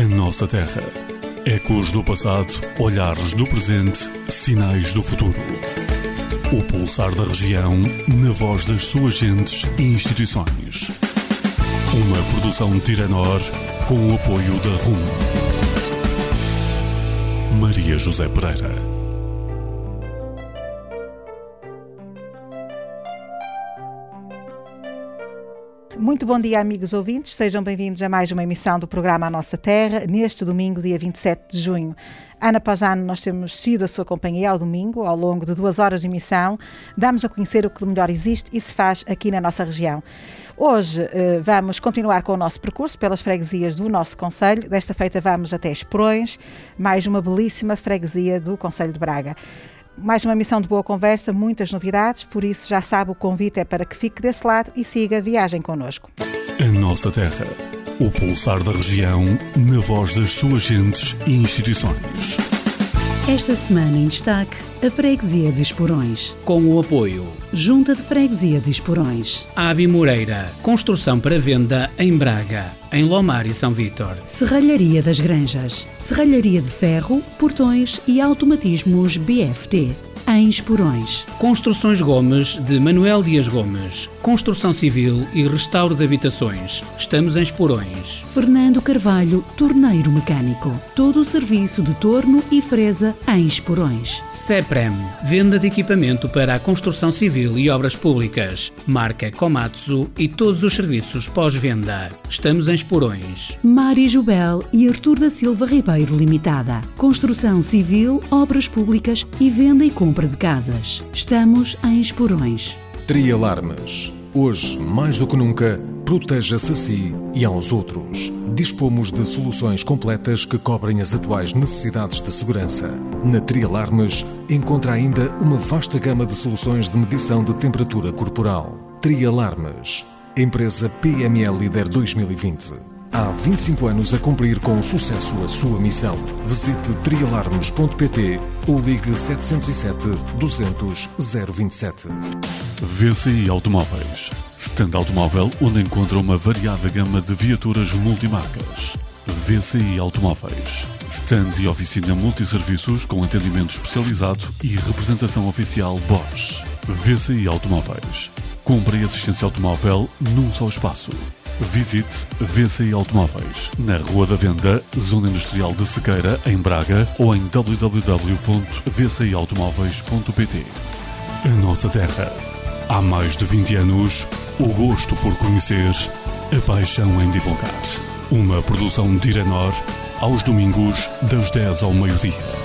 A nossa terra. Ecos do passado, olhares do presente, sinais do futuro. O pulsar da região, na voz das suas gentes e instituições. Uma produção Tiranor, com o apoio da RUM. Maria José Pereira. Muito bom dia, amigos ouvintes. Sejam bem-vindos a mais uma emissão do programa A Nossa Terra, neste domingo, dia 27 de junho. Ano após ano, nós temos sido a sua companhia ao domingo, ao longo de 2 horas de emissão. Damos a conhecer o que de melhor existe e se faz aqui na nossa região. Hoje vamos continuar com o nosso percurso pelas freguesias do nosso concelho. Desta feita vamos até Esporões, mais uma belíssima freguesia do concelho de Braga. Mais uma missão de boa conversa, muitas novidades, por isso já sabe, o convite é para que fique desse lado e siga a viagem connosco. A nossa terra, o pulsar da região, na voz das suas gentes e instituições. Esta semana em destaque, a Freguesia de Esporões. Com o apoio Junta de Freguesia de Esporões. Abi Moreira, construção para venda em Braga, em Lomar e São Vítor. Serralharia das Granjas. Serralharia de ferro, portões e automatismos BFT. Em Esporões. Construções Gomes de Manuel Dias Gomes. Construção civil e restauro de habitações. Estamos em Esporões. Fernando Carvalho, torneiro mecânico. Todo o serviço de torno e fresa em Esporões. CEPREM, venda de equipamento para a construção civil e obras públicas. Marca Komatsu e todos os serviços pós-venda. Estamos em Esporões. Mari Jubel e Artur da Silva Ribeiro Limitada. Construção civil, obras públicas e venda e compra de casas. Estamos em Esporões. Trialarmes. Hoje, mais do que nunca, proteja-se a si e aos outros. Dispomos de soluções completas que cobrem as atuais necessidades de segurança. Na Trialarmes, encontra ainda uma vasta gama de soluções de medição de temperatura corporal. Trialarmes. Empresa PME Líder 2020. Há 25 anos a cumprir com sucesso a sua missão. Visite trialarmes.pt ou ligue 707 200 027. VCI Automóveis. Stand automóvel onde encontra uma variada gama de viaturas multimarcas. VCI Automóveis. Stand e oficina multisserviços com atendimento especializado e representação oficial Bosch. VCI Automóveis. Compra e assistência automóvel num só espaço. Visite VCI Automóveis na Rua da Venda, Zona Industrial de Sequeira, em Braga, ou em www.vciautomóveis.pt. A nossa terra. Há mais de 20 anos, o gosto por conhecer, a paixão em divulgar. Uma produção de Tiranor, aos domingos, das 10 ao meio-dia.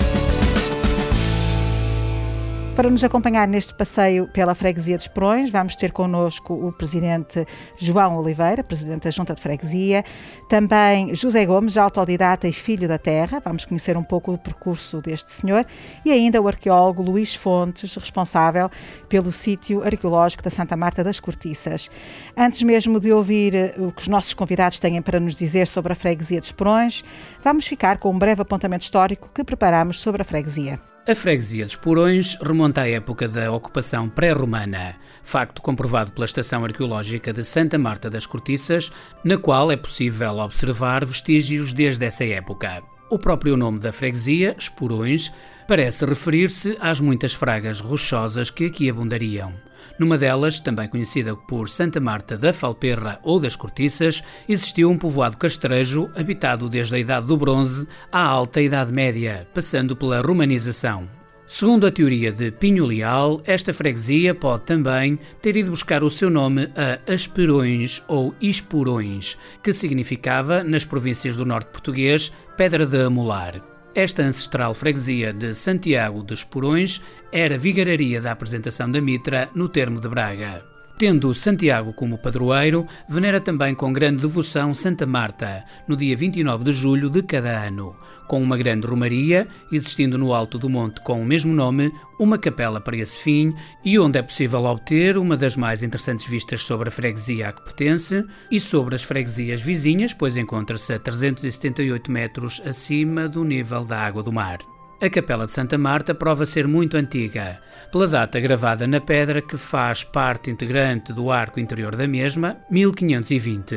Para nos acompanhar neste passeio pela freguesia de Esporões, vamos ter connosco o presidente João Oliveira, presidente da Junta de Freguesia, também José Gomes, autodidata e filho da terra, vamos conhecer um pouco do percurso deste senhor, e ainda o arqueólogo Luís Fontes, responsável pelo sítio arqueológico da Santa Marta das Cortiças. Antes mesmo de ouvir o que os nossos convidados têm para nos dizer sobre a freguesia de Esporões, vamos ficar com um breve apontamento histórico que preparamos sobre a freguesia. A freguesia de Esporões remonta à época da ocupação pré-romana, facto comprovado pela estação arqueológica de Santa Marta das Cortiças, na qual é possível observar vestígios desde essa época. O próprio nome da freguesia, Esporões, parece referir-se às muitas fragas rochosas que aqui abundariam. Numa delas, também conhecida por Santa Marta da Falperra ou das Cortiças, existiu um povoado castrejo habitado desde a Idade do Bronze à Alta Idade Média, passando pela romanização. Segundo a teoria de Pinho Leal, esta freguesia pode também ter ido buscar o seu nome a Asperões ou Esporões, que significava, nas províncias do norte português, pedra de amolar. Esta ancestral freguesia de Santiago de Esporões era vigararia da apresentação da mitra no termo de Braga. Tendo Santiago como padroeiro, venera também com grande devoção Santa Marta, no dia 29 de julho de cada ano, com uma grande romaria, existindo no alto do monte com o mesmo nome, uma capela para esse fim e onde é possível obter uma das mais interessantes vistas sobre a freguesia a que pertence e sobre as freguesias vizinhas, pois encontra-se a 378 metros acima do nível da água do mar. A Capela de Santa Marta prova ser muito antiga, pela data gravada na pedra que faz parte integrante do arco interior da mesma, 1520.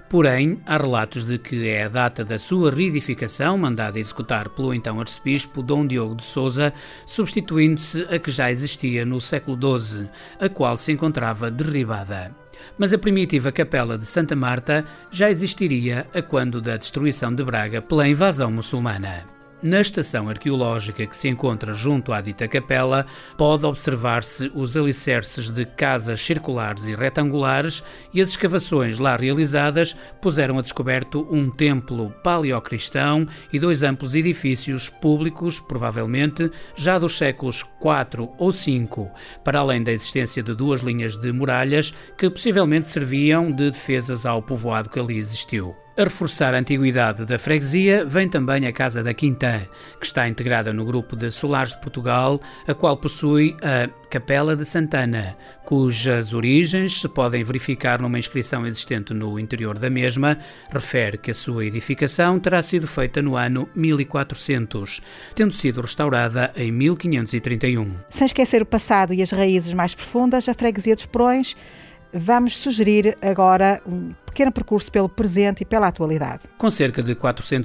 Porém, há relatos de que é a data da sua reedificação, mandada executar pelo então arcebispo Dom Diogo de Sousa, substituindo-se a que já existia no século XII, a qual se encontrava derribada. Mas a primitiva capela de Santa Marta já existiria a quando da destruição de Braga pela invasão muçulmana. Na estação arqueológica que se encontra junto à dita capela, pode observar-se os alicerces de casas circulares e retangulares, e as escavações lá realizadas puseram a descoberto um templo paleocristão e 2 amplos edifícios públicos, provavelmente já dos séculos IV ou V, para além da existência de 2 linhas de muralhas que possivelmente serviam de defesas ao povoado que ali existiu. A reforçar a antiguidade da freguesia vem também a Casa da Quintã, que está integrada no grupo de Solares de Portugal, a qual possui a Capela de Santana, cujas origens se podem verificar numa inscrição existente no interior da mesma. Refere que a sua edificação terá sido feita no ano 1400, tendo sido restaurada em 1531. Sem esquecer o passado e as raízes mais profundas, a freguesia dos Porões, vamos sugerir agora um pequeno percurso pelo presente e pela atualidade. Com cerca de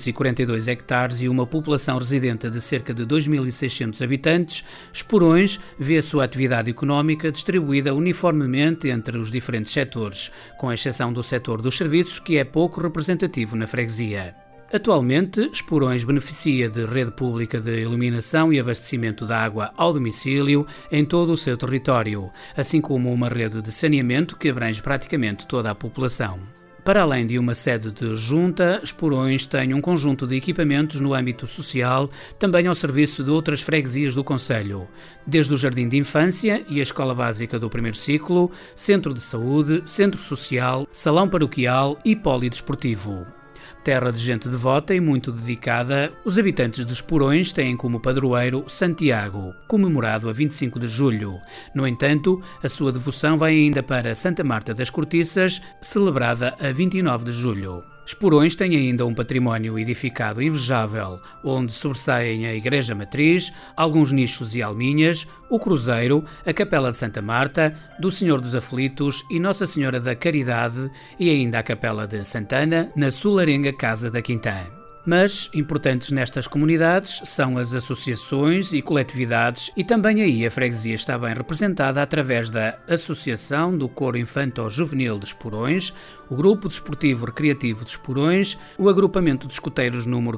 442 hectares e uma população residente de cerca de 2.600 habitantes, Esporões vê a sua atividade económica distribuída uniformemente entre os diferentes setores, com exceção do setor dos serviços, que é pouco representativo na freguesia. Atualmente, Esporões beneficia de rede pública de iluminação e abastecimento de água ao domicílio em todo o seu território, assim como uma rede de saneamento que abrange praticamente toda a população. Para além de uma sede de junta, Esporões tem um conjunto de equipamentos no âmbito social, também ao serviço de outras freguesias do concelho, desde o Jardim de Infância e a Escola Básica do primeiro ciclo, Centro de Saúde, Centro Social, Salão Paroquial e Polidesportivo. Terra de gente devota e muito dedicada, os habitantes de Esporões têm como padroeiro Santiago, comemorado a 25 de julho. No entanto, a sua devoção vai ainda para Santa Marta das Cortiças, celebrada a 29 de julho. Esporões tem ainda um património edificado invejável, onde sobressaem a Igreja Matriz, alguns nichos e alminhas, o Cruzeiro, a Capela de Santa Marta, do Senhor dos Aflitos e Nossa Senhora da Caridade, e ainda a Capela de Santana, na solarenga Casa da Quintã. Mas importantes nestas comunidades são as associações e coletividades, e também aí a freguesia está bem representada através da Associação do Coro Infanto-Juvenil de Esporões, o Grupo Desportivo Recreativo de Esporões, o Agrupamento de Escoteiros número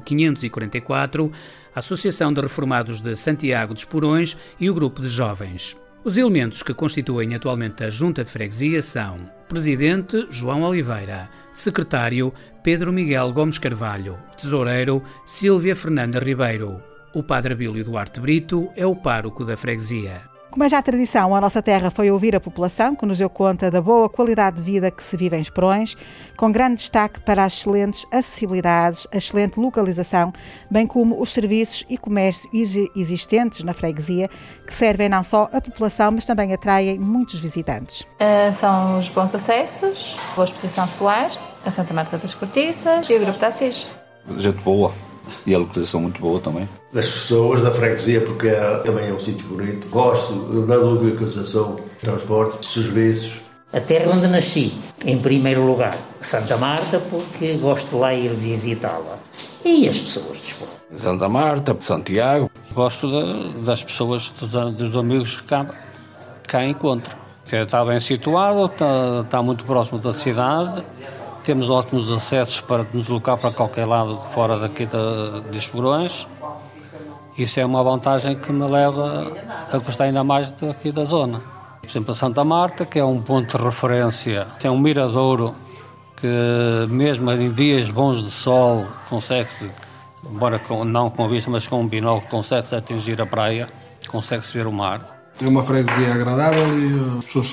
544, a Associação de Reformados de Santiago de Esporões e o Grupo de Jovens. Os elementos que constituem atualmente a Junta de Freguesia são Presidente João Oliveira, Secretário Pedro Miguel Gomes Carvalho, Tesoureiro Sílvia Fernanda Ribeiro. O Padre Abílio Duarte Brito é o pároco da freguesia. Como é já a tradição, a nossa terra foi ouvir a população, que nos deu conta da boa qualidade de vida que se vive em Esporões, com grande destaque para as excelentes acessibilidades, a excelente localização, bem como os serviços e comércio existentes na freguesia, que servem não só a população, mas também atraem muitos visitantes. São os bons acessos, a boa exposição solar, a Santa Marta das Cortiças e o Grupo da Assis. Gente boa. E a localização muito boa também. Das pessoas, da freguesia, porque também é um sítio bonito. Gosto da localização, transportes, serviços. A terra onde nasci, em primeiro lugar, Santa Marta, porque gosto de lá ir visitá-la. E as pessoas de Esporões. Santa Marta, Santiago. Gosto das pessoas, dos amigos que cá encontro. Está bem situado, está muito próximo da cidade. Temos ótimos acessos para nos deslocar para qualquer lado fora daqui de Esporões. Isso é uma vantagem que me leva a gostar ainda mais daqui da zona. Por exemplo, a Santa Marta, que é um ponto de referência, tem um miradouro que mesmo em dias bons de sol consegue-se, embora não com vista, mas com um binóculo, consegue-se atingir a praia, consegue-se ver o mar. É uma freguesia agradável e as pessoas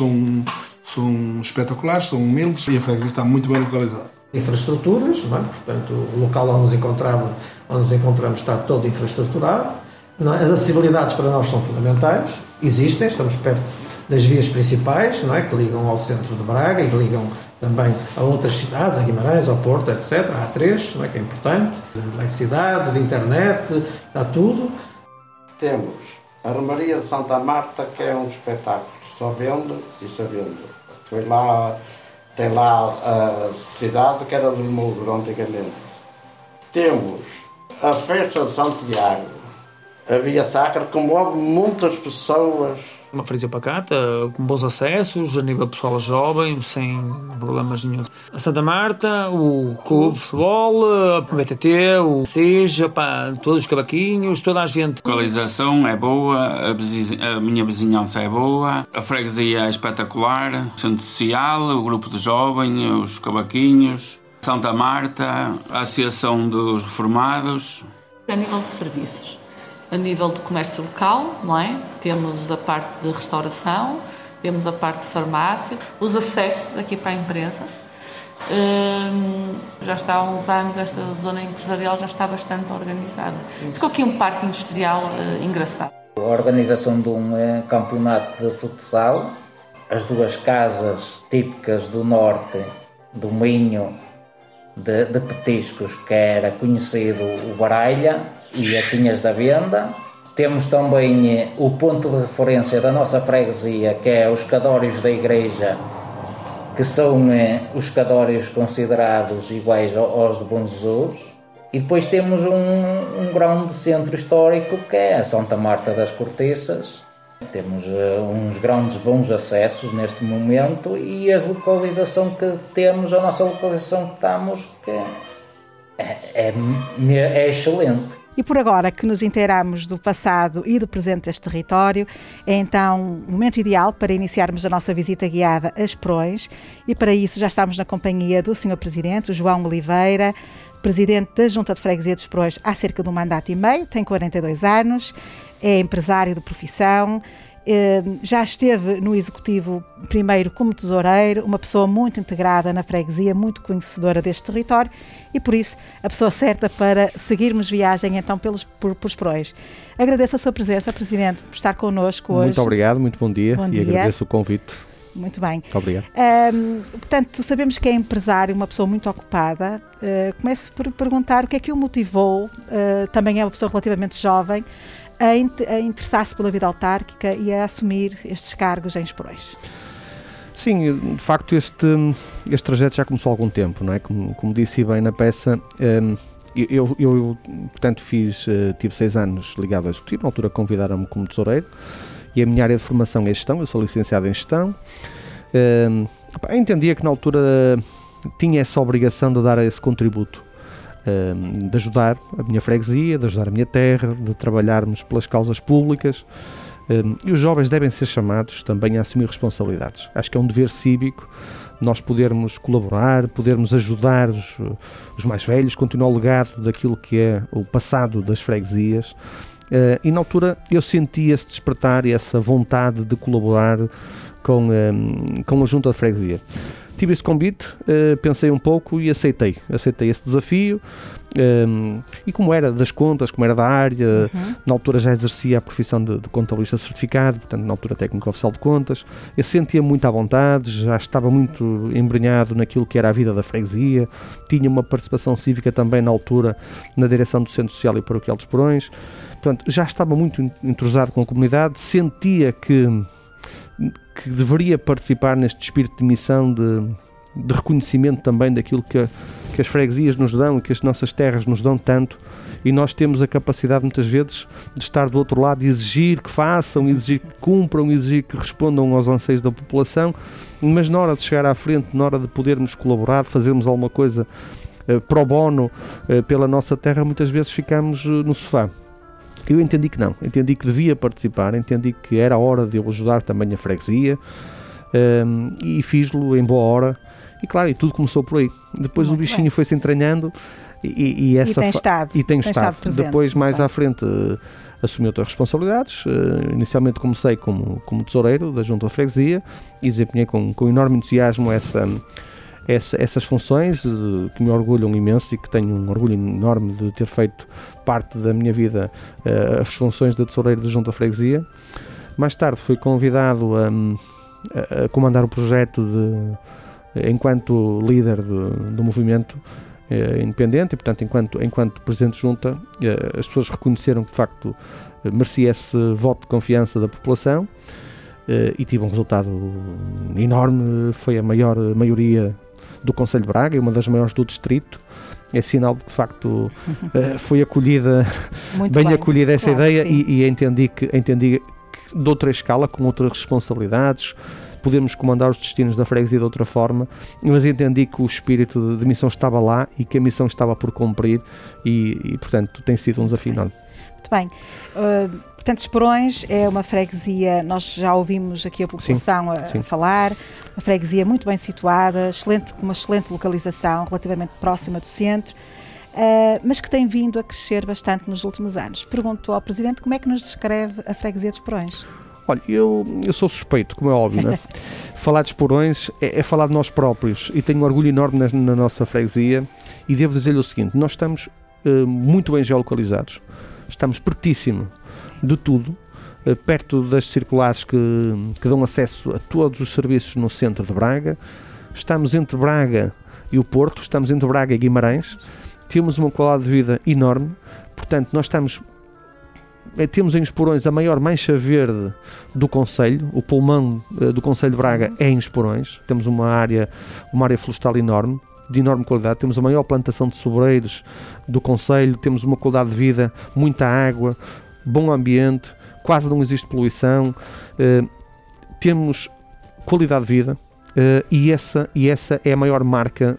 são espetaculares, são humildes e a freguesia está muito bem localizada. Infraestruturas, não é? Portanto, o local onde nos encontramos está todo infraestruturado. As acessibilidades para nós são fundamentais, existem, estamos perto das vias principais, não é? Que ligam ao centro de Braga e que ligam também a outras cidades, a Guimarães, ao Porto, etc. A A3, não é? Que é importante, de eletricidade, de internet, está tudo. Temos a Romaria de Santa Marta, que é um espetáculo, só vende e só vende. Foi lá Tem lá a cidade que era do Mouro antigamente. Temos a festa de Santiago, a Via Sacra, que move muitas pessoas. Uma freguesia pacata, com bons acessos, a nível pessoal jovem, sem problemas nenhum. A Santa Marta, o Clube de Futebol, a BTT, o SEJA, todos os cavaquinhos, toda a gente. A localização é boa, a minha vizinhança é boa, a freguesia é espetacular, o centro social, o grupo de jovens, os cavaquinhos, Santa Marta, a Associação dos Reformados. A nível de serviços. A nível de comércio local, não é? Temos a parte de restauração, temos a parte de farmácia, os acessos aqui para a empresa. Já está há uns anos, esta zona empresarial já está bastante organizada. Ficou aqui um parque industrial engraçado. A organização de um campeonato de futsal, as duas casas típicas do norte, do Minho, de petiscos, que era conhecido o Baralha e a Tinhas da Venda. Temos também o ponto de referência da nossa freguesia, que é os cadórios da igreja, que são os cadórios considerados iguais aos de Bom Jesus. E depois temos um grande centro histórico, que é a Santa Marta das Cortiças. Temos uns grandes bons acessos neste momento, e a localização que temos, a nossa localização que estamos, que é excelente. E por agora que nos inteiramos do passado e do presente deste território, é então o momento ideal para iniciarmos a nossa visita guiada a Esperões, e para isso já estamos na companhia do Sr. Presidente, o João Oliveira, Presidente da Junta de Freguesia de Esperões há cerca de 1 mandato e meio, tem 42 anos, é empresário de profissão, já esteve no Executivo primeiro como tesoureiro, uma pessoa muito integrada na freguesia, muito conhecedora deste território, e por isso a pessoa certa para seguirmos viagem então por Esperões. Agradeço a sua presença, Presidente, por estar connosco hoje. Muito obrigado, muito bom dia. E agradeço o convite. Muito bem. Muito obrigado. Portanto, sabemos que é empresário, uma pessoa muito ocupada. Começo por perguntar o que é que o motivou, também é uma pessoa relativamente jovem, a interessar-se pela vida autárquica e a assumir estes cargos em Esperões. Sim, de facto este trajeto já começou há algum tempo, não é? Como disse bem na peça, eu portanto tive 6 anos ligado ao Executivo, na altura convidaram-me como tesoureiro, e a minha área de formação é gestão, eu sou licenciado em gestão. Entendia que na altura tinha essa obrigação de dar esse contributo, de ajudar a minha freguesia, de ajudar a minha terra, de trabalharmos pelas causas públicas, e os jovens devem ser chamados também a assumir responsabilidades. Acho que é um dever cívico nós podermos colaborar, podermos ajudar os mais velhos, continuar o legado daquilo que é o passado das freguesias. E na altura eu senti esse despertar e essa vontade de colaborar com a Junta de Freguesia. Tive esse convite, pensei um pouco e aceitei esse desafio, e como era das contas, como era da área, na altura já exercia a profissão de contabilista certificado, portanto na altura técnico oficial de contas, eu sentia muito à vontade, já estava muito embrenhado naquilo que era a vida da freguesia, tinha uma participação cívica também na altura na direção do Centro Social e Paroquial de Esperões, portanto já estava muito entrosado com a comunidade, sentia que deveria participar neste espírito de missão de reconhecimento também daquilo que as freguesias nos dão e que as nossas terras nos dão tanto, e nós temos a capacidade muitas vezes de estar do outro lado e exigir que façam, exigir que cumpram, exigir que respondam aos anseios da população, mas na hora de chegar à frente, na hora de podermos colaborar, fazermos alguma coisa pro bono pela nossa terra, muitas vezes ficamos no sofá. Eu entendi que não, entendi que devia participar, entendi que era a hora de eu ajudar também a freguesia, e fiz-lo em boa hora, e claro, e tudo começou por aí. Depois muito o bichinho foi-se entranhando e tem estado. Presente. Depois, mais à frente, assumi outras responsabilidades. Inicialmente comecei como tesoureiro da Junta de Freguesia e desempenhei com enorme entusiasmo essas funções que me orgulham imenso, e que tenho um orgulho enorme de ter feito parte da minha vida as funções de tesoureiro da Junta de Freguesia. Mais tarde fui convidado a comandar o projeto enquanto líder do movimento independente, e portanto enquanto Presidente de Junta as pessoas reconheceram que de facto merecia esse voto de confiança da população. e tive um resultado enorme. Foi a maioria do Concelho de Braga, uma das maiores do distrito. É sinal de que, de facto, foi acolhida, bem acolhida essa ideia, e entendi que de outra escala, com outras responsabilidades, podemos comandar os destinos da freguesia de outra forma, mas entendi que o espírito de missão estava lá e que a missão estava por cumprir e portanto, tem sido um desafio enorme. Muito bem. Portanto, Esporões é uma freguesia, nós já ouvimos aqui a população a falar, uma freguesia muito bem situada, com uma excelente localização, relativamente próxima do centro, mas que tem vindo a crescer bastante nos últimos anos. Pergunto ao Presidente como é que nos descreve a freguesia de Esporões. Olha, eu sou suspeito, como é óbvio, né? Falar de Esporões é falar de nós próprios, e tenho um orgulho enorme na nossa freguesia, e devo dizer-lhe o seguinte: nós estamos muito bem geolocalizados, estamos pertíssimo de tudo, perto das circulares que dão acesso a todos os serviços no centro de Braga. Estamos entre Braga e o Porto, estamos entre Braga e Guimarães, temos uma qualidade de vida enorme, portanto nós temos em Esporões a maior mancha verde do concelho, o pulmão do concelho de Braga é em Esporões, temos uma área florestal enorme, de enorme qualidade, temos a maior plantação de sobreiros do concelho, temos uma qualidade de vida, muita água, bom ambiente, quase não existe poluição, temos qualidade de vida, e essa é a maior marca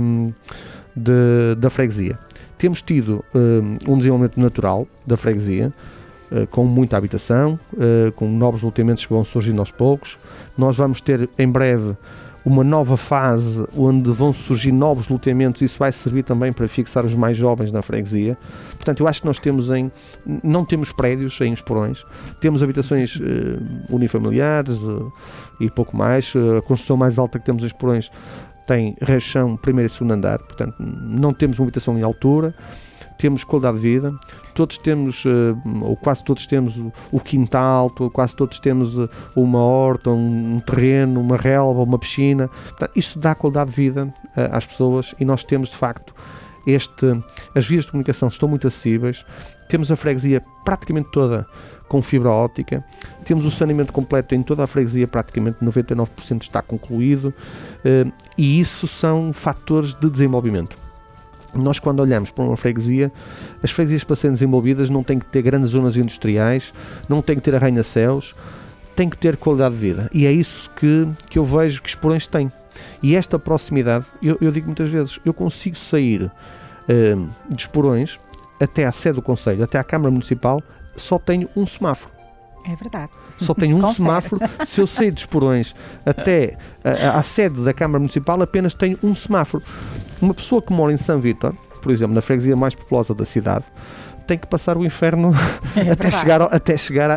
da freguesia. Temos tido um desenvolvimento natural da freguesia, com muita habitação, com novos loteamentos que vão surgindo aos poucos. Nós vamos ter em breve uma nova fase onde vão surgir novos loteamentos. Isso vai servir também para fixar os mais jovens na freguesia. Portanto, eu acho que nós não temos prédios em Esporões, temos habitações unifamiliares e pouco mais. A construção mais alta que temos em Esporões tem rechão, primeiro e segundo andar, portanto não temos uma habitação em altura. Temos qualidade de vida, todos temos, ou quase todos temos o quintal, quase todos temos uma horta, um terreno, uma relva, uma piscina. Portanto, isso dá qualidade de vida às pessoas, e nós temos de facto as vias de comunicação estão muito acessíveis, temos a freguesia praticamente toda com fibra óptica, temos o saneamento completo em toda a freguesia, praticamente 99% está concluído, e isso são fatores de desenvolvimento. Nós, quando olhamos para uma freguesia, as freguesias, para serem desenvolvidas, não têm que ter grandes zonas industriais, não têm que ter arranha-céus, têm que ter qualidade de vida, e é isso que eu vejo que Esporões tem. E esta proximidade, eu digo muitas vezes, eu consigo sair de Esporões até à sede do concelho, até à Câmara Municipal, só tenho um semáforo. É verdade. Só tenho um semáforo. Se eu sair de Esporões até à sede da Câmara Municipal, apenas tenho um semáforo. Uma pessoa que mora em São Vítor, por exemplo, na freguesia mais populosa da cidade, tem que passar o inferno até chegar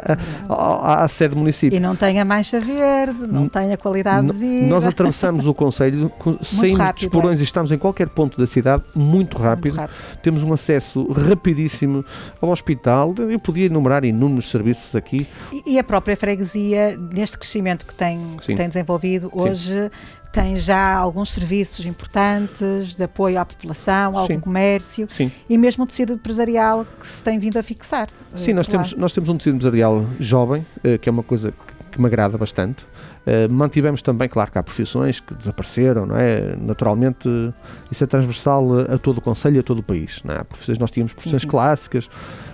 à sede do município. E não tem a mancha verde, não tem a qualidade de vida. Nós atravessamos o concelho, saímos de Esporões e estamos em qualquer ponto da cidade muito rápido. Temos um acesso rapidíssimo ao hospital. Eu podia enumerar inúmeros serviços aqui. E a própria freguesia, neste crescimento que tem desenvolvido hoje, tem já alguns serviços importantes de apoio à população, ao comércio e mesmo o tecido empresarial que se tem vindo a fixar. Sim, nós temos um tecido empresarial jovem, que é uma coisa que me agrada bastante. Mantivemos também, claro que há profissões que desapareceram, não é? Naturalmente, isso é transversal a todo o concelho e a todo o país. Não é? Há profissões, nós tínhamos profissões clássicas,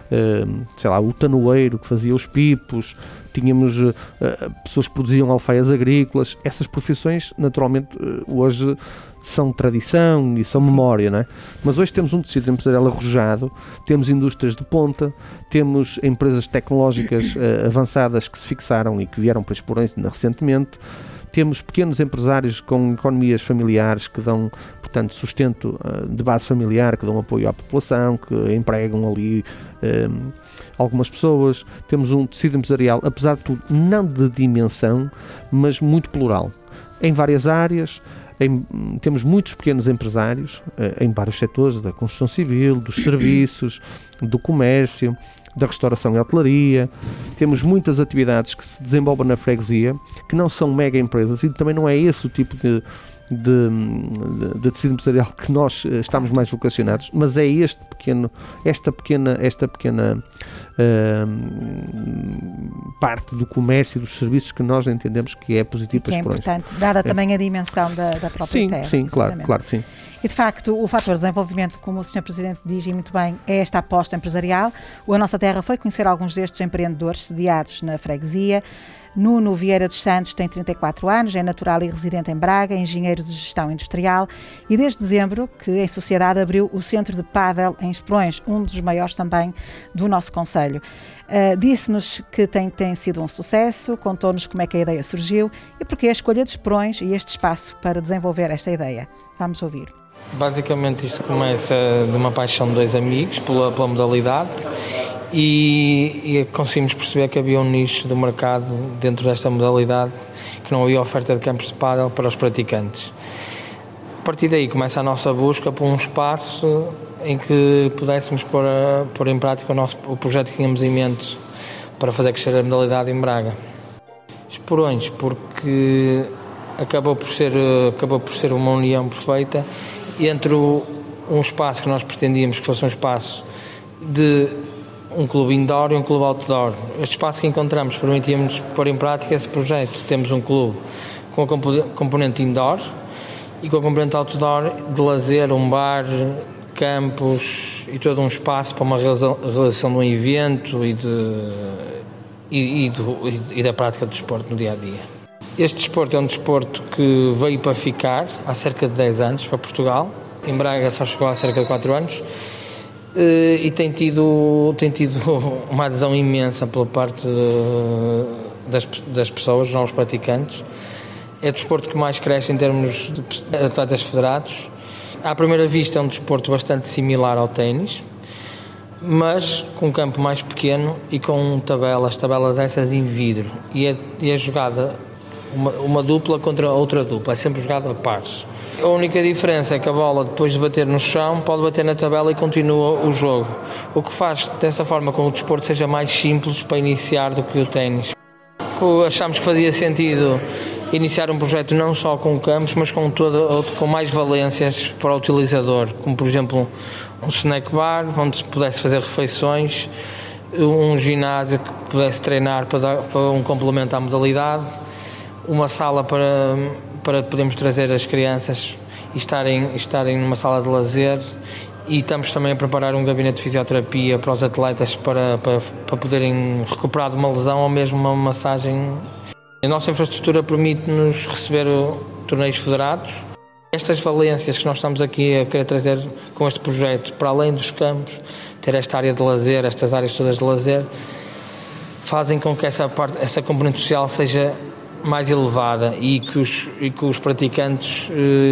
sei lá, o tanoeiro que fazia os pipos, tínhamos pessoas que produziam alfaias agrícolas. Essas profissões, naturalmente, hoje são tradição e são memória, não é? Mas hoje temos um tecido empresarial arrojado, temos indústrias de ponta, temos empresas tecnológicas avançadas que se fixaram e que vieram para Esporões recentemente, temos pequenos empresários com economias familiares que dão, portanto, sustento de base familiar, que dão apoio à população, que empregam ali algumas pessoas. Temos um tecido empresarial, apesar de tudo, não de dimensão, mas muito plural, em várias áreas. Temos muitos pequenos empresários em vários setores, da construção civil, dos serviços, do comércio, da restauração e hotelaria. Temos muitas atividades que se desenvolvem na freguesia, que não são mega empresas, e também não é esse o tipo de tecido empresarial que nós estamos mais vocacionados, mas é esta pequena parte do comércio e dos serviços que nós entendemos que é positivo para os Esporões. É importante, dada também a dimensão da própria terra. Sim, claro que sim. E, de facto, o fator de desenvolvimento, como o Sr. Presidente diz e muito bem, é esta aposta empresarial. A Nossa Terra foi conhecer alguns destes empreendedores sediados na freguesia. Nuno Vieira dos Santos tem 34 anos, é natural e residente em Braga, engenheiro de gestão industrial e desde dezembro que em sociedade abriu o Centro de Pádel em Esporões, um dos maiores também do nosso concelho. Disse-nos que tem sido um sucesso, contou-nos como é que a ideia surgiu e porque a escolha de Esporões e este espaço para desenvolver esta ideia. Vamos ouvir. Basicamente isto começa de uma paixão de dois amigos pela modalidade e conseguimos perceber que havia um nicho de mercado dentro desta modalidade, que não havia oferta de campos de pádel para os praticantes. A partir daí começa a nossa busca por um espaço em que pudéssemos pôr em prática o projeto que tínhamos em mente para fazer crescer a modalidade em Braga. Esporões, porque acabou por ser uma união perfeita entre um espaço que nós pretendíamos que fosse um espaço de um clube indoor e um clube outdoor. Este espaço que encontramos permitia-nos pôr em prática esse projeto. Temos um clube com a componente indoor e com a componente outdoor de lazer, um bar, campos e todo um espaço para uma realização de um evento e da prática do desporto no dia-a-dia. Este desporto é um desporto que veio para ficar há cerca de 10 anos para Portugal. Em Braga só chegou há cerca de 4 anos e tem tido uma adesão imensa pela parte das pessoas, dos novos praticantes. É o desporto que mais cresce em termos de atletas federados. À primeira vista é um desporto bastante similar ao ténis, mas com um campo mais pequeno e com tabelas essas em vidro. E é jogada uma dupla contra outra dupla, é sempre jogada a pares. A única diferença é que a bola, depois de bater no chão, pode bater na tabela e continua o jogo. O que faz dessa forma com que o desporto seja mais simples para iniciar do que o ténis. Achámos que fazia sentido iniciar um projeto não só com campos, mas com mais valências para o utilizador, como por exemplo um snack bar, onde se pudesse fazer refeições, um ginásio que pudesse treinar para um complemento à modalidade, uma sala para podermos trazer as crianças e estarem numa sala de lazer, e estamos também a preparar um gabinete de fisioterapia para os atletas para poderem recuperar de uma lesão ou mesmo uma massagem. A nossa infraestrutura permite-nos receber torneios federados. Estas valências que nós estamos aqui a querer trazer com este projeto, para além dos campos, ter esta área de lazer, estas áreas todas de lazer, fazem com que essa componente social seja mais elevada e que os praticantes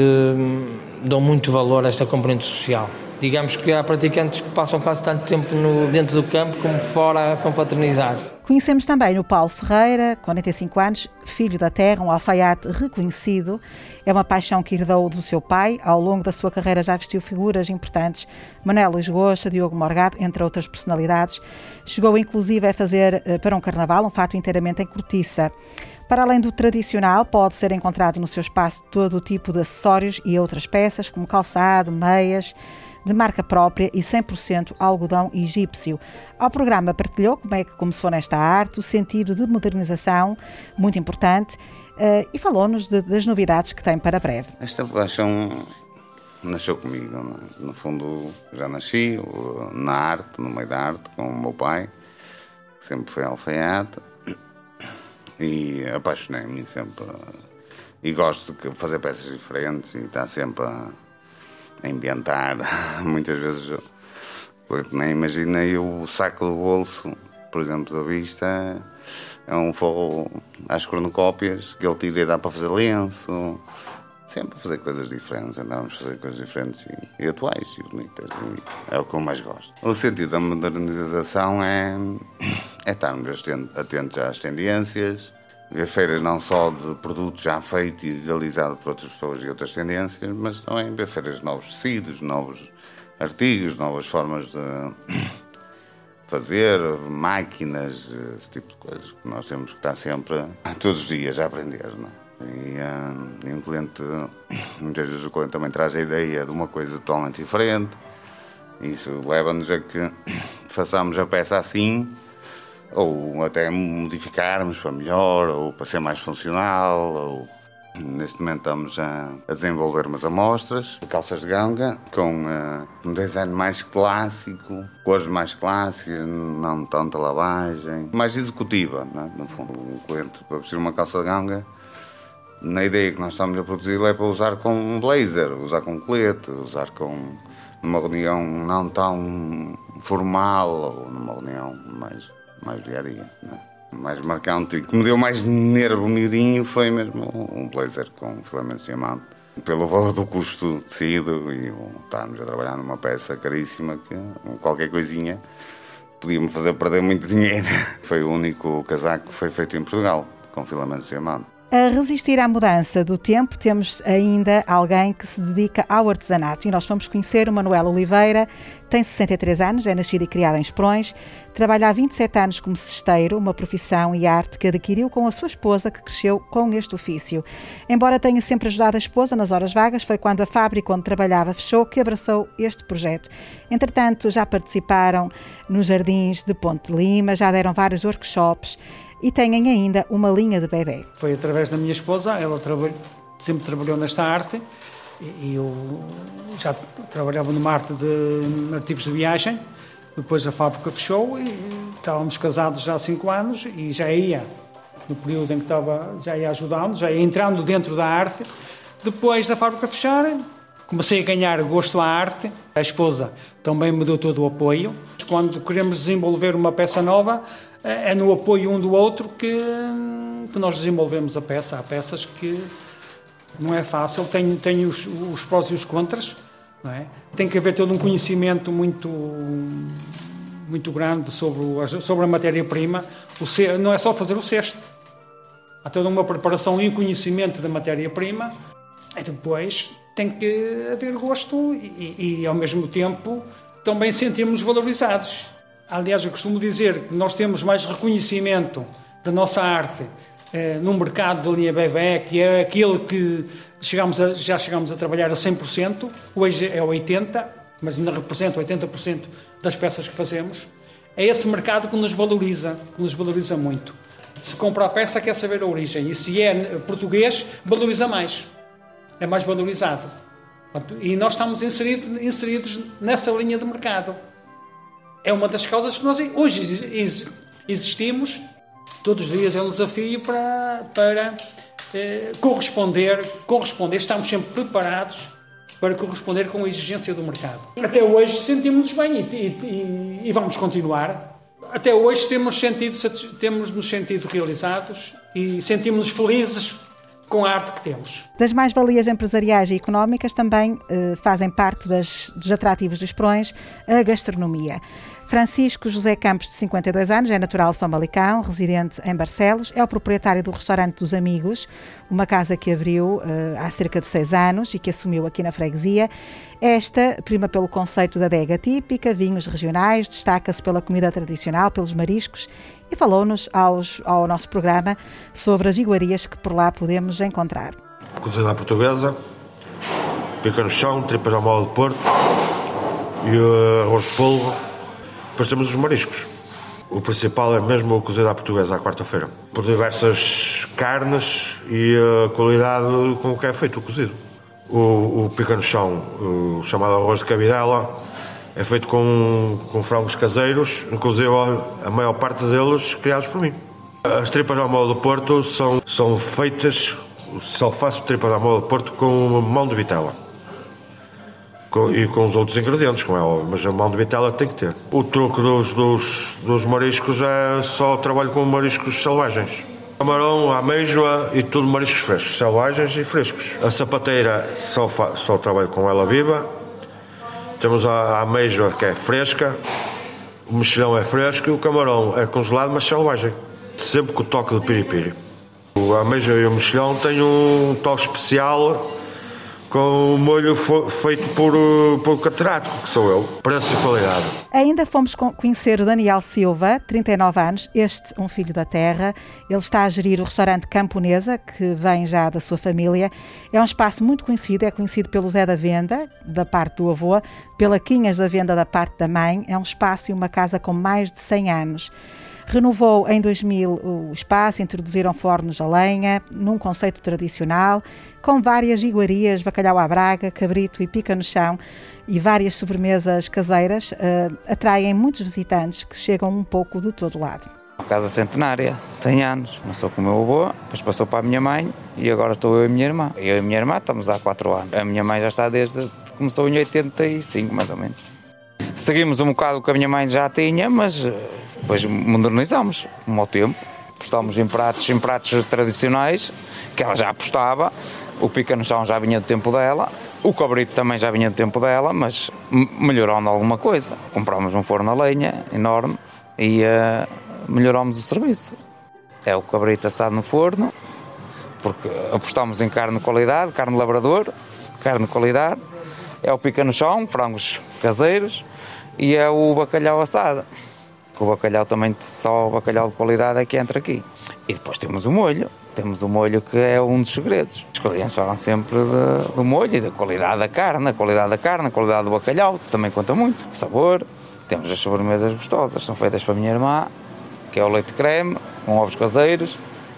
dão muito valor a esta componente social. Digamos que há praticantes que passam quase tanto tempo dentro do campo como fora a confraternizar. Conhecemos também o Paulo Ferreira, 45 anos, filho da terra, um alfaiate reconhecido. É uma paixão que herdou do seu pai. Ao longo da sua carreira já vestiu figuras importantes, Manuel Luís Gosta, Diogo Morgado, entre outras personalidades. Chegou inclusive a fazer para um carnaval um fato inteiramente em cortiça. Para além do tradicional, pode ser encontrado no seu espaço todo o tipo de acessórios e outras peças, como calçado, meias, de marca própria e 100% algodão egípcio. Ao programa partilhou como é que começou nesta arte, o sentido de modernização, muito importante, e falou-nos das novidades que tem para breve. Esta paixão nasceu comigo, no fundo já nasci na arte, no meio da arte, com o meu pai, que sempre foi alfaiate, e apaixonei-me sempre, e gosto de fazer peças diferentes e estar sempre a inventar. Muitas vezes eu nem imaginei o saco do bolso, por exemplo, da vista, é um forro às cornucópias que ele tira e dá para fazer lenço. Sempre a fazer coisas diferentes, andávamos a fazer coisas diferentes e atuais e bonitas, e é o que eu mais gosto. O sentido da modernização é estarmos atentos às tendências, ver feiras não só de produtos já feitos e idealizados por outras pessoas e outras tendências, mas também ver feiras de novos tecidos, novos artigos, novas formas de fazer, máquinas, esse tipo de coisas que nós temos que estar sempre, todos os dias, a aprender, não é? E um cliente, muitas vezes o cliente também traz a ideia de uma coisa totalmente diferente. Isso leva-nos a que façamos a peça assim, ou até modificarmos para melhor, ou para ser mais funcional. Ou... Neste momento estamos a desenvolver umas amostras de calças de ganga com um design mais clássico, cores mais clássicas, não tanta lavagem, mais executiva, né? No fundo, o cliente para vestir uma calça de ganga, na ideia que nós estamos a produzir é para usar com um blazer, usar com colete, usar com numa reunião não tão formal ou numa reunião mais dia a dia, né? Mais marcante e que me deu mais nervo miudinho foi mesmo um blazer com filamento de diamante. Pelo valor do custo do tecido e estarmos a trabalhar numa peça caríssima que qualquer coisinha podia-me fazer perder muito dinheiro. Foi o único casaco que foi feito em Portugal com filamento de diamante. A resistir à mudança do tempo, temos ainda alguém que se dedica ao artesanato e nós fomos conhecer o Manuel Oliveira, tem 63 anos, é nascido e criado em Esperões, trabalha há 27 anos como cesteiro, uma profissão e arte que adquiriu com a sua esposa que cresceu com este ofício. Embora tenha sempre ajudado a esposa nas horas vagas, foi quando a fábrica onde trabalhava fechou que abraçou este projeto. Entretanto, já participaram nos jardins de Ponte de Lima, já deram vários workshops, e têm ainda uma linha de bebê. Foi através da minha esposa, ela sempre trabalhou nesta arte e eu já trabalhava numa arte de artigos de viagem. Depois a fábrica fechou e estávamos casados já há 5 anos e já ia, no período em que estava, já ia ajudando, já ia entrando dentro da arte. Depois da fábrica fechar, comecei a ganhar gosto à arte. A esposa também me deu todo o apoio. Quando queremos desenvolver uma peça nova, é no apoio um do outro que nós desenvolvemos a peça. Há peças que não é fácil, tem os prós e os contras, não é? Tem que haver todo um conhecimento muito grande sobre a matéria-prima. Não é só fazer o cesto. Há toda uma preparação e um conhecimento da matéria-prima e depois tem que haver gosto e ao mesmo tempo também sentirmos valorizados. Aliás, eu costumo dizer que nós temos mais reconhecimento da nossa arte no mercado da linha BBE, que é aquele que já chegamos a trabalhar a 100%, hoje é 80%, mas ainda representa 80% das peças que fazemos. É esse mercado que nos valoriza muito. Se compra a peça, quer saber a origem, e se é português, valoriza mais, é mais valorizado. E nós estamos inseridos nessa linha de mercado. É uma das causas que nós hoje existimos. Todos os dias é um desafio para corresponder. Estamos sempre preparados para corresponder com a exigência do mercado. Até hoje sentimos-nos bem e vamos continuar. Até hoje temos-nos sentido realizados e sentimos-nos felizes com a arte que temos. Das mais-valias empresariais e económicas também fazem parte dos atrativos de Esperões a gastronomia. Francisco José Campos, de 52 anos, é natural de Famalicão, residente em Barcelos, é o proprietário do restaurante dos Amigos, uma casa que abriu há cerca de 6 anos e que assumiu aqui na freguesia. Esta prima pelo conceito da adega típica, vinhos regionais, destaca-se pela comida tradicional, pelos mariscos e falou-nos ao nosso programa sobre as iguarias que por lá podemos encontrar. Cozida portuguesa, pica no chão, tripas ao molho de Porto e arroz de polvo. Depois temos os mariscos. O principal é mesmo o cozido à portuguesa, à quarta-feira. Por diversas carnes e a qualidade com que é feito o cozido. O pica no chão, o chamado arroz de cabidela, é feito com frangos caseiros, inclusive a maior parte deles criados por mim. As tripas ao molho de Porto são feitas, só faço tripas ao molho de Porto com mão de vitela. E com os outros ingredientes, como é óbvio, mas a mão de vitela tem que ter. O truque dos mariscos é só trabalho com mariscos selvagens. Camarão, ameijoa e tudo mariscos frescos, selvagens e frescos. A sapateira só trabalho com ela viva. Temos a ameijoa, que é fresca, o mexilhão é fresco e o camarão é congelado, mas selvagem. Sempre com o toque de piripiri. A ameijoa e o mexilhão têm um toque especial com o molho feito por catedrático, que sou eu. Preço e qualidade. Ainda fomos conhecer o Daniel Silva, 39 anos, um filho da terra. Ele está a gerir o restaurante Camponesa, que vem já da sua família. É um espaço muito conhecido, é conhecido pelo Zé da Venda, da parte do avô, pela Quinhas da Venda, da parte da mãe. É um espaço e uma casa com mais de 100 anos. Renovou em 2000 o espaço, introduziram fornos a lenha, num conceito tradicional, com várias iguarias, bacalhau à Braga, cabrito e pica no chão e várias sobremesas caseiras, atraem muitos visitantes que chegam um pouco de todo lado. Uma casa centenária, 100 anos. Começou com o meu avô, depois passou para a minha mãe e agora estou eu e a minha irmã. Eu e a minha irmã estamos há 4 anos. A minha mãe já está começou em 85, mais ou menos. Seguimos um bocado o que a minha mãe já tinha, mas depois modernizamos, como ao tempo. Apostamos em pratos tradicionais, que ela já apostava. O pica no chão já vinha do tempo dela. O cabrito também já vinha do tempo dela, mas melhorando alguma coisa. Comprámos um forno a lenha enorme e melhorámos o serviço. É o cabrito assado no forno, porque apostamos em carne de qualidade, carne de labrador, carne de qualidade. É o pica no chão, frangos caseiros, e é o bacalhau assado. O bacalhau também, só o bacalhau de qualidade é que entra aqui. E depois temos o molho. Temos o molho, que é um dos segredos. Os clientes falam sempre do molho e da qualidade da carne, a qualidade do bacalhau, que também conta muito. O sabor. Temos as sobremesas gostosas, são feitas para a minha irmã, que é o leite creme, com ovos caseiros,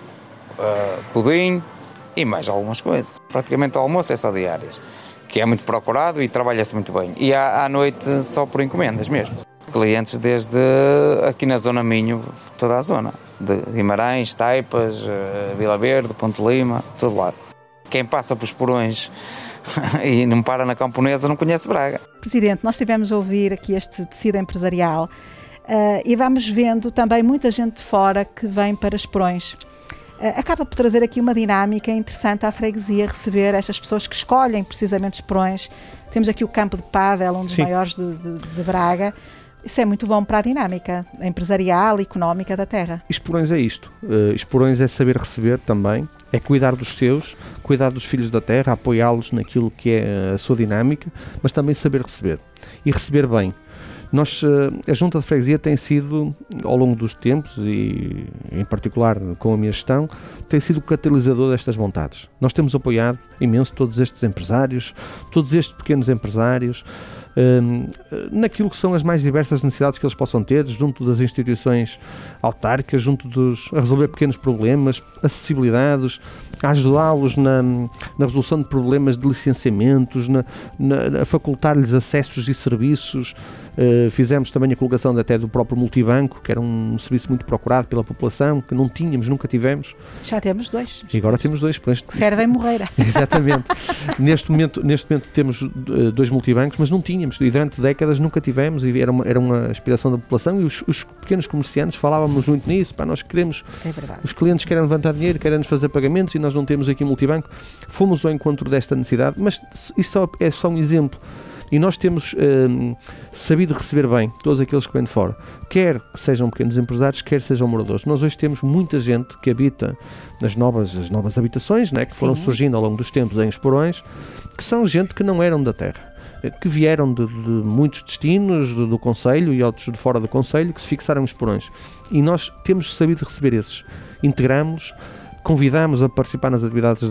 pudim e mais algumas coisas. Praticamente o almoço é só diárias, que é muito procurado e trabalha-se muito bem. E à noite só por encomendas mesmo. Clientes desde aqui na zona Minho, toda a zona, de Guimarães, Taipas, Vila Verde, Ponte Lima, todo lado. Quem passa pelos porões e não para na Camponesa não conhece Braga. Presidente, nós estivemos a ouvir aqui este tecido empresarial e vamos vendo também muita gente de fora que vem para os porões. Acaba por trazer aqui uma dinâmica interessante à freguesia, receber estas pessoas que escolhem precisamente os porões. Temos aqui o campo de pádel, um dos maiores de Braga. Isso é muito bom para a dinâmica empresarial e económica da terra. Esporões é isto. Esporões é saber receber também, é cuidar dos seus, cuidar dos filhos da terra, apoiá-los naquilo que é a sua dinâmica, mas também saber receber. E receber bem. A Junta de Freguesia tem sido, ao longo dos tempos, e em particular com a minha gestão, tem sido o catalisador destas vontades. Nós temos apoiado imenso todos estes empresários, todos estes pequenos empresários, naquilo que são as mais diversas necessidades que eles possam ter, junto das instituições autárquicas, a resolver pequenos problemas, acessibilidades, a ajudá-los na resolução de problemas de licenciamentos, a facultar-lhes acessos e serviços. Fizemos também a colocação até do próprio multibanco, que era um serviço muito procurado pela população, que não tínhamos, nunca tivemos. Já temos 2. E agora temos 2. Que servem Morreira. Exatamente. Neste momento temos 2 multibancos, mas não tínhamos, e durante décadas nunca tivemos, e era uma aspiração da população, e os pequenos comerciantes falávamos muito nisso, nós queremos, os clientes querem levantar dinheiro, querem nos fazer pagamentos, e nós não temos aqui multibanco. Fomos ao encontro desta necessidade, mas isso é só um exemplo. E nós temos sabido receber bem todos aqueles que vêm de fora, quer que sejam pequenos empresários, quer sejam moradores. Nós hoje temos muita gente que habita as novas habitações, né, que foram surgindo ao longo dos tempos em Esporões, que são gente que não eram da terra, que vieram de muitos destinos do concelho e outros de fora do concelho, que se fixaram em Esporões. E nós temos sabido receber esses, integramos-los, convidamos a participar nas atividades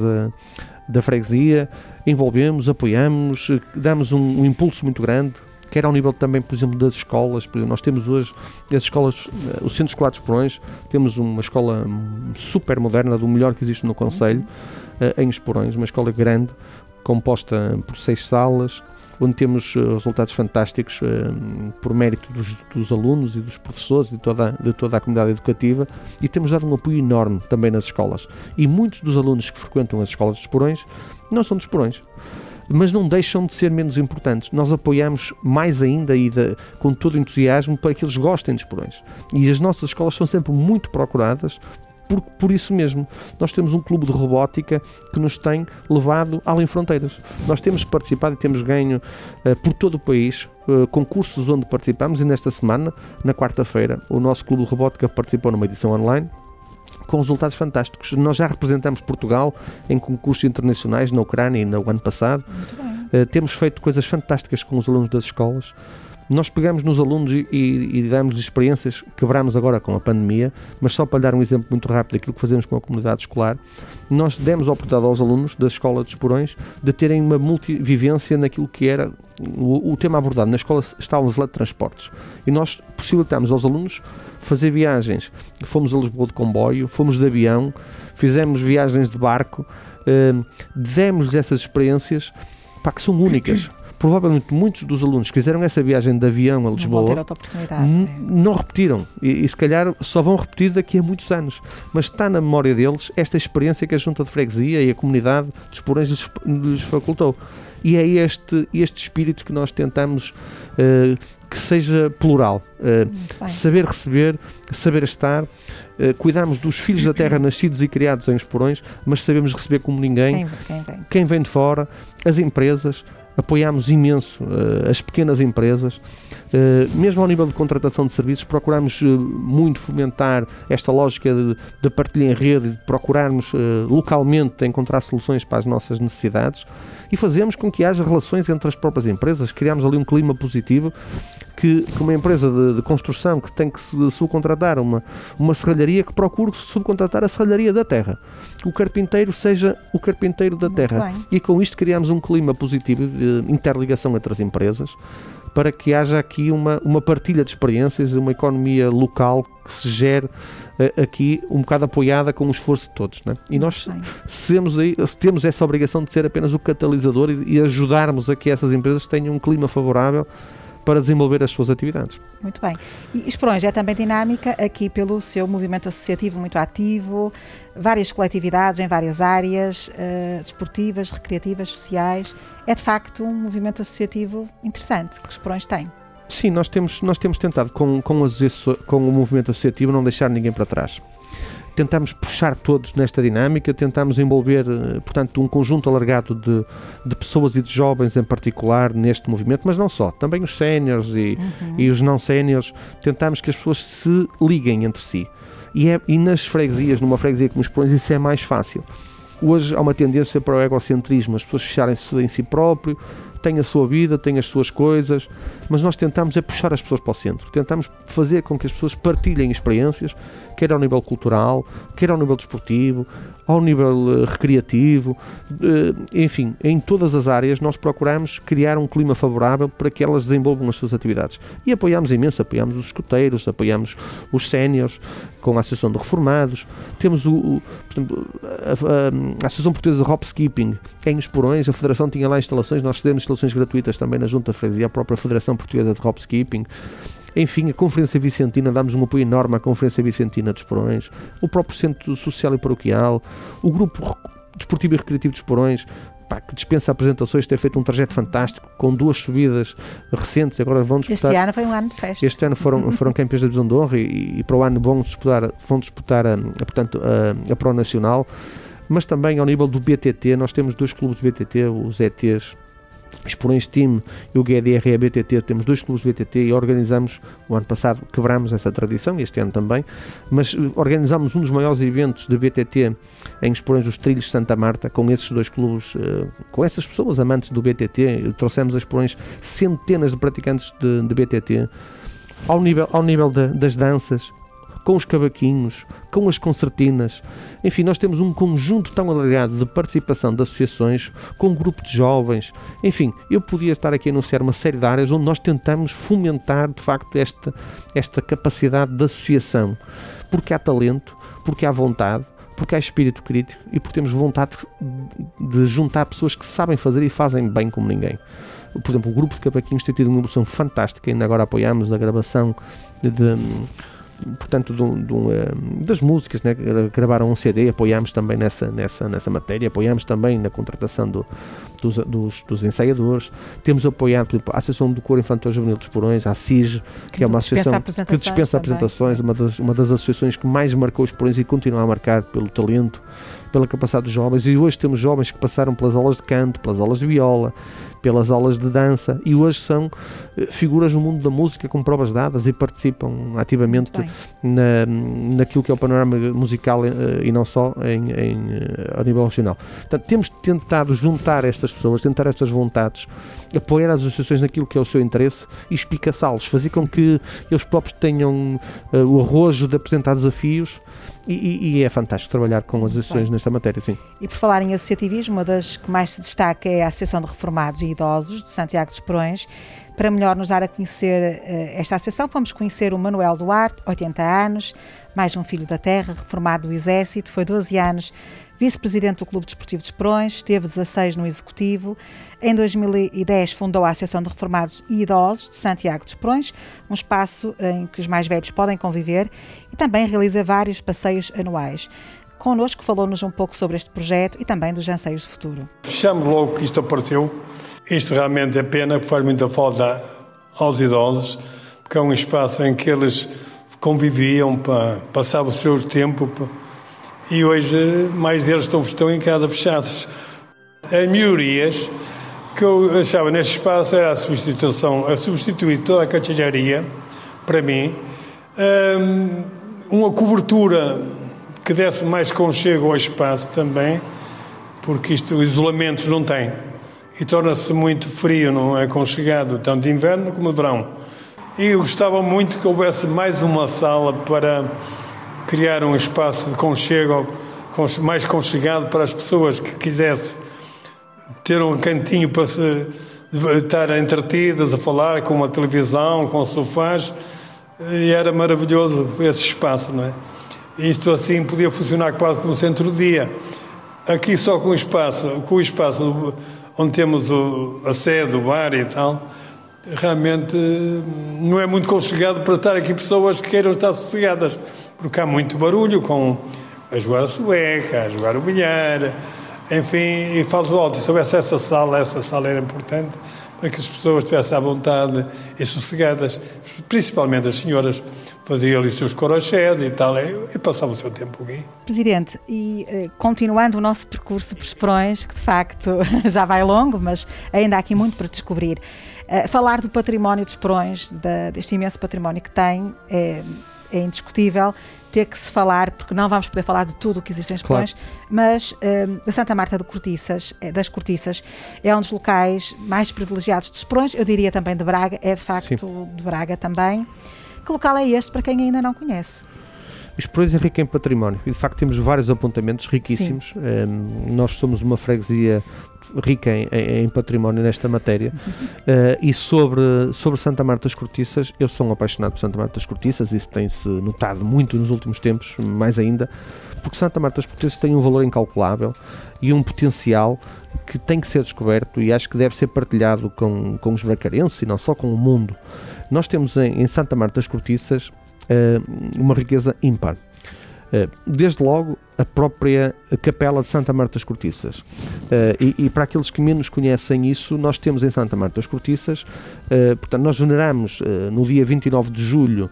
da freguesia, envolvemos, apoiamos, damos um impulso muito grande, quer ao nível também, por exemplo, das escolas. Por exemplo, nós temos hoje as escolas, o Centro Escolar de Esporões, temos uma escola super moderna, do melhor que existe no concelho, em Esporões, uma escola grande, composta por 6 salas, onde temos resultados fantásticos por mérito dos alunos e dos professores e de toda a comunidade educativa, e temos dado um apoio enorme também nas escolas. E muitos dos alunos que frequentam as escolas de Esporões não são de Esporões, mas não deixam de ser menos importantes. Nós apoiamos mais ainda e com todo o entusiasmo para que eles gostem de Esporões. E as nossas escolas são sempre muito procuradas. Por isso mesmo, nós temos um clube de robótica que nos tem levado além fronteiras. Nós temos participado e temos ganho por todo o país, concursos onde participamos, e nesta semana, na quarta-feira, o nosso clube de robótica participou numa edição online, com resultados fantásticos. Nós já representamos Portugal em concursos internacionais na Ucrânia e no ano passado. Temos feito coisas fantásticas com os alunos das escolas. Nós pegamos nos alunos e damos-lhes experiências, quebramos agora com a pandemia, mas só para lhe dar um exemplo muito rápido daquilo que fazemos com a comunidade escolar, nós demos a oportunidade aos alunos da Escola de Esporões de terem uma multivivência naquilo que era o tema abordado. Na escola estávamos lá de transportes e nós possibilitámos aos alunos fazer viagens. Fomos a Lisboa de comboio, fomos de avião, fizemos viagens de barco, demos-lhes essas experiências que são únicas. Provavelmente muitos dos alunos que fizeram essa viagem de avião a Lisboa não repetiram e se calhar só vão repetir daqui a muitos anos, mas está na memória deles esta experiência que a Junta de Freguesia e a comunidade de Esporões lhes facultou, e é este espírito que nós tentamos que seja plural, saber receber, saber estar, cuidamos dos filhos da terra nascidos e criados em Esporões, mas sabemos receber como ninguém quem vem de fora, as empresas. Apoiámos imenso as pequenas empresas, mesmo ao nível de contratação de serviços, procuramos muito fomentar esta lógica de partilha em rede, de procurarmos localmente encontrar soluções para as nossas necessidades e fazemos com que haja relações entre as próprias empresas. Criámos ali um clima positivo que uma empresa de construção que tem que subcontratar uma serralharia, que procure subcontratar a serralharia da terra. O carpinteiro seja o carpinteiro da terra. E com isto criámos um clima positivo de interligação entre as empresas para que haja aqui uma partilha de experiências, uma economia local que se gere aqui um bocado apoiada com o esforço de todos, não é? E nós temos essa obrigação de ser apenas o catalisador e ajudarmos a que essas empresas tenham um clima favorável para desenvolver as suas atividades. Muito bem. E Esporões é também dinâmica aqui pelo seu movimento associativo muito ativo, várias coletividades em várias áreas, desportivas, recreativas, sociais. É de facto um movimento associativo interessante que Esporões tem. Sim, nós temos tentado com o movimento associativo não deixar ninguém para trás. Tentamos puxar todos nesta dinâmica, tentamos envolver, portanto, um conjunto alargado de pessoas e de jovens em particular neste movimento, mas não só, também os séniores e os não séniores, tentamos que as pessoas se liguem entre si. E nas freguesias, numa freguesia como Esporões, isso é mais fácil. Hoje há uma tendência para o egocentrismo, as pessoas fecharem-se em si próprio, têm a sua vida, têm as suas coisas, mas nós tentamos puxar as pessoas para o centro, tentamos fazer com que as pessoas partilhem experiências, quer ao nível cultural, quer ao nível desportivo, ao nível recreativo, enfim, em todas as áreas nós procuramos criar um clima favorável para que elas desenvolvam as suas atividades. E apoiamos imenso, apoiamos os escoteiros, apoiamos os séniores, com a Associação de Reformados, temos a Associação Portuguesa de Hopskipping em Esporões, a Federação tinha lá instalações, nós cedemos instalações gratuitas também na Junta de Freguesia, a própria Federação Portuguesa de Hopskipping. Enfim, a Conferência Vicentina, damos um apoio enorme à Conferência Vicentina de Esporões, o próprio Centro Social e Paroquial, o Grupo Desportivo e Recreativo de Esporões, que dispensa apresentações, tem feito um trajeto fantástico, com 2 subidas recentes, agora vão disputar... Este ano foi um ano de festa. Este ano foram campeões da divisão de honra e para o ano vão disputar portanto, a Pro Nacional, mas também ao nível do BTT, nós temos 2 clubes de BTT, os ETs, Esporões Team e o GDR BTT, temos 2 clubes de BTT e organizamos, o ano passado quebramos essa tradição, este ano também, mas organizamos um dos maiores eventos de BTT em Esporões, os Trilhos Santa Marta, com esses 2 clubes, com essas pessoas amantes do BTT, trouxemos a Esporões centenas de praticantes de BTT, ao nível das danças, com os cavaquinhos, com as concertinas, enfim, nós temos um conjunto tão alargado de participação de associações, com um grupo de jovens, enfim, eu podia estar aqui a anunciar uma série de áreas onde nós tentamos fomentar, de facto, esta capacidade de associação, porque há talento, porque há vontade, porque há espírito crítico e porque temos vontade de juntar pessoas que sabem fazer e fazem bem como ninguém. Por exemplo, o grupo de cavaquinhos tem tido uma evolução fantástica, ainda agora apoiamos a gravação das músicas, né? Gravaram um CD, apoiámos também nessa matéria, apoiámos também na contratação dos ensaiadores, temos apoiado, por exemplo, a Associação do Coro Infantil Juvenil de Esporões, a CIG, que é uma associação que dispensa apresentações, uma das associações que mais marcou os Esporões e continua a marcar pelo talento, pela capacidade dos jovens, e hoje temos jovens que passaram pelas aulas de canto, pelas aulas de viola, pelas aulas de dança, e hoje são figuras no mundo da música com provas dadas e participam ativamente naquilo que é o panorama musical e não só a nível regional. Portanto, temos tentado juntar estas pessoas, tentar estas vontades, apoiar as associações naquilo que é o seu interesse e espicaçá-los, fazer com que eles próprios tenham o arrojo de apresentar desafios. E é fantástico trabalhar com as associações nesta matéria, sim. E por falar em associativismo, uma das que mais se destaca é a Associação de Reformados e Idosos de Santiago dos Porões. Para melhor nos dar a conhecer esta associação, fomos conhecer o Manuel Duarte, 80 anos, mais um filho da terra, reformado do Exército, foi 12 anos vice-presidente do Clube Desportivo de Porões, esteve 16 no Executivo. Em 2010 fundou a Associação de Reformados e Idosos de Santiago dos Porões, um espaço em que os mais velhos podem conviver, e também realiza vários passeios anuais. Connosco falou-nos um pouco sobre este projeto e também dos anseios do futuro. Fechamos logo que isto apareceu. Isto realmente é pena, porque faz muita falta aos idosos, porque é um espaço em que eles conviviam, passavam o seu tempo, e hoje mais deles estão em casa fechados. As melhorias que eu achava neste espaço era a substituir toda a cancelaria, para mim, uma cobertura que desse mais conchego ao espaço também, porque o isolamento não tem, e torna-se muito frio, não é aconchegado, tanto de inverno como de verão. E eu gostava muito que houvesse mais uma sala para criar um espaço de conchego mais conchegado para as pessoas que quisessem ter um cantinho para se estar entretidas, a falar, com uma televisão, com sofás, e era maravilhoso esse espaço, não é? Isto assim podia funcionar quase como centro-dia. Aqui só com o espaço onde temos a sede, o bar e tal, realmente não é muito conchegado para estar aqui pessoas que queiram estar sossegadas, porque há muito barulho com a jogar a sueca, a jogar o bilhar, enfim, e falo alto. E se houvesse essa sala era importante para que as pessoas estivessem à vontade e sossegadas, principalmente as senhoras, faziam ali os seus crochês e tal, e passavam o seu tempo aqui. Presidente, e continuando o nosso percurso por Porões, que de facto já vai longo, mas ainda há aqui muito para descobrir, falar do património dos Porões, deste imenso património que tem, é indiscutível ter que se falar, porque não vamos poder falar de tudo o que existe em Porões, claro. Mas a Santa Marta das Cortiças é um dos locais mais privilegiados dos Porões, eu diria também de Braga, é de facto Sim. de Braga também. Que local é este para quem ainda não conhece? Os Porões é rico em património e de facto temos vários apontamentos riquíssimos. Nós somos uma freguesia rica em património nesta matéria. E sobre Santa Marta das Cortiças, eu sou um apaixonado por Santa Marta das Cortiças, isso tem-se notado muito nos últimos tempos, mais ainda, porque Santa Marta das Cortiças tem um valor incalculável e um potencial que tem que ser descoberto e acho que deve ser partilhado com os bracarenses e não só com o mundo. Nós temos em Santa Marta das Cortiças uma riqueza ímpar. Desde logo a própria Capela de Santa Marta das Cortiças, e para aqueles que menos conhecem isso, nós temos em Santa Marta das Cortiças, portanto nós veneramos no dia 29 de julho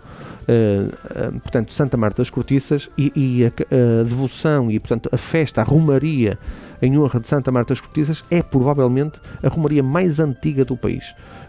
portanto Santa Marta das Cortiças e a devoção e portanto a festa, a romaria em honra de Santa Marta das Cortiças é provavelmente a romaria mais antiga do país,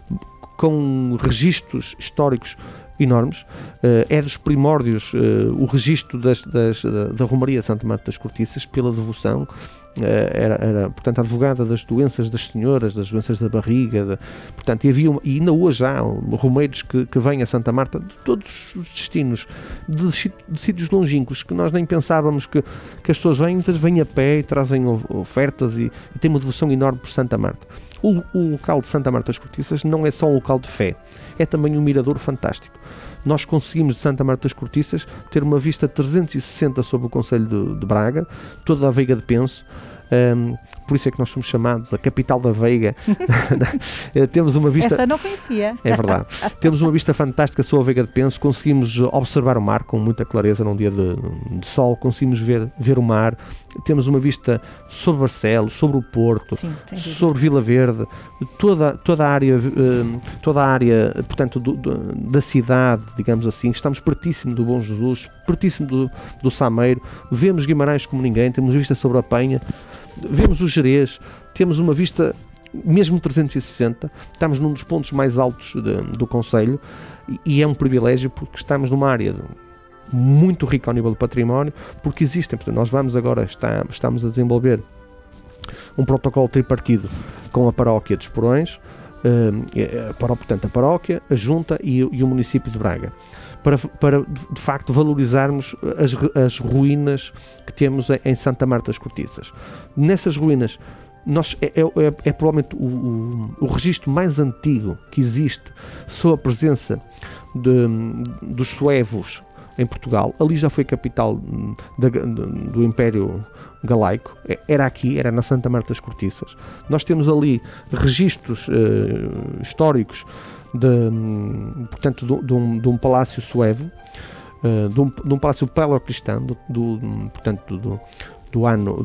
com registros históricos enormes, é dos primórdios o registro da Romaria de Santa Marta das Cortiças pela devoção, era portanto advogada das doenças das senhoras, das doenças da barriga, portanto, e ainda hoje há romeiros que vêm a Santa Marta de todos os destinos, de sítios longínquos que nós nem pensávamos que as pessoas vêm a pé e trazem ofertas e têm uma devoção enorme por Santa Marta. O local de Santa Marta das Cortiças não é só um local de fé, é também um mirador fantástico. Nós conseguimos de Santa Marta das Cortiças ter uma vista 360 sobre o concelho de Braga, toda a Veiga de Penso, por isso é que nós somos chamados a capital da Veiga. Temos uma vista... Essa não conhecia. É verdade. Temos uma vista fantástica sobre a Veiga de Penso, conseguimos observar o mar com muita clareza num dia de sol, conseguimos ver o mar, temos uma vista sobre Barcelos, sobre o Porto, Sim, sobre Vila Verde, toda a área, portanto, da cidade, digamos assim. Estamos pertíssimo do Bom Jesus, pertíssimo do Sameiro, vemos Guimarães como ninguém, temos vista sobre a Penha, vemos o Gerês, temos uma vista mesmo 360, estamos num dos pontos mais altos do concelho e é um privilégio porque estamos numa área muito rico ao nível do património, porque existem, portanto, nós vamos agora, estamos a desenvolver um protocolo tripartido com a paróquia dos Porões, portanto a paróquia, a junta e o município de Braga, para de facto valorizarmos as ruínas que temos em Santa Marta das Cortiças. Nessas ruínas, é provavelmente o registro mais antigo que existe sob a presença dos suevos em Portugal. Ali já foi capital do Império Galaico, era na Santa Marta das Cortiças. Nós temos ali registros históricos portanto, de um palácio suevo, de um palácio paleocristão, do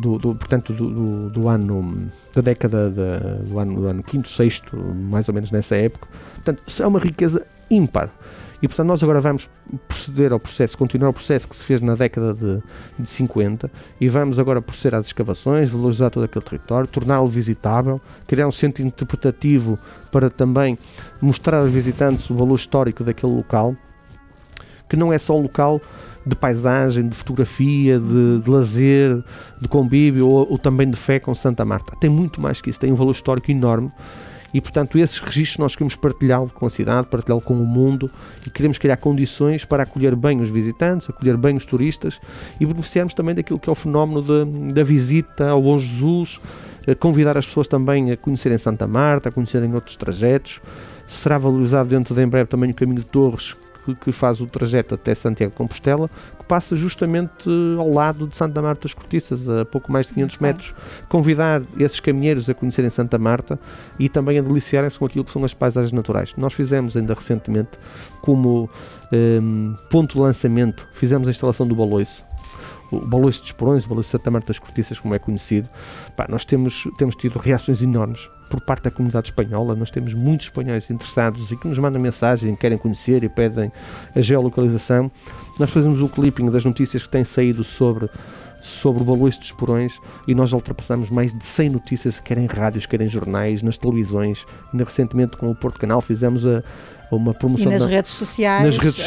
ano quinto, sexto, mais ou menos nessa época. Portanto, é uma riqueza ímpar. E, portanto, nós agora vamos continuar o processo que se fez na década de 50 e vamos agora proceder às escavações, valorizar todo aquele território, torná-lo visitável, criar um centro interpretativo para também mostrar aos visitantes o valor histórico daquele local, que não é só um local de paisagem, de fotografia, de lazer, de convívio ou também de fé com Santa Marta. Tem muito mais que isso, tem um valor histórico enorme. E, portanto, esses registros nós queremos partilhá-lo com a cidade, partilhá-lo com o mundo e queremos criar condições para acolher bem os visitantes, acolher bem os turistas e beneficiarmos também daquilo que é o fenómeno da visita ao Bom Jesus, convidar as pessoas também a conhecerem Santa Marta, a conhecerem outros trajetos. Será valorizado dentro de em breve também o caminho de Torres, que faz o trajeto até Santiago de Compostela, que passa justamente ao lado de Santa Marta das Cortiças, a pouco mais de 500 metros. Convidar esses caminheiros a conhecerem Santa Marta e também a deliciarem-se com aquilo que são as paisagens naturais. Nós fizemos ainda recentemente, como ponto de lançamento, fizemos a instalação do baloiço. O baloiço dos Porões, o baloiço de Santa Marta das Cortiças, como é conhecido. Nós temos tido reações enormes por parte da comunidade espanhola. Nós temos muitos espanhóis interessados e que nos mandam mensagem, querem conhecer e pedem a geolocalização. Nós fazemos o clipping das notícias que têm saído sobre o baloiço dos Porões e nós já ultrapassamos mais de 100 notícias, quer em rádios, quer em jornais, nas televisões. Ainda recentemente com o Porto Canal fizemos uma promoção e nas redes sociais,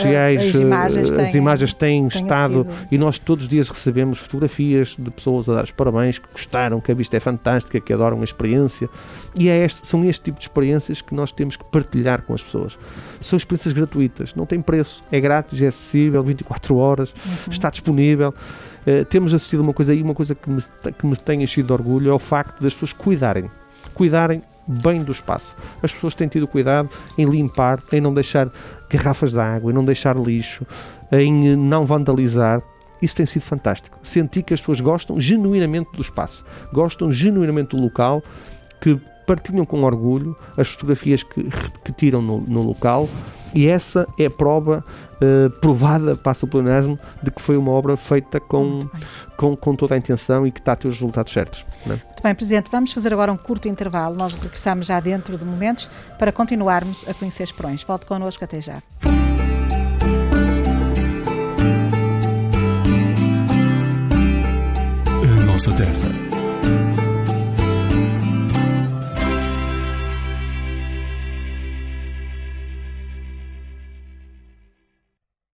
as imagens têm estado e nós todos os dias recebemos fotografias de pessoas a dar os parabéns, que gostaram, que a vista é fantástica, que adoram a experiência e são este tipo de experiências que nós temos que partilhar com as pessoas. São experiências gratuitas, não tem preço, é grátis, é acessível, 24 horas, está disponível. Temos assistido a uma coisa que me tem enchido de orgulho, é o facto das pessoas cuidarem bem do espaço. As pessoas têm tido cuidado em limpar, em não deixar garrafas de água, em não deixar lixo, em não vandalizar. Isso tem sido fantástico. Senti que as pessoas gostam genuinamente do espaço, gostam genuinamente do local, que partilham com orgulho as fotografias que tiram no local e essa é a prova provada, passa o pleonasmo, de que foi uma obra feita com toda a intenção e que está a ter os resultados certos. Não é? Muito bem, Presidente, vamos fazer agora um curto intervalo. Nós regressamos já dentro de momentos para continuarmos a conhecer os Porões. Volte connosco, até já. A nossa terra.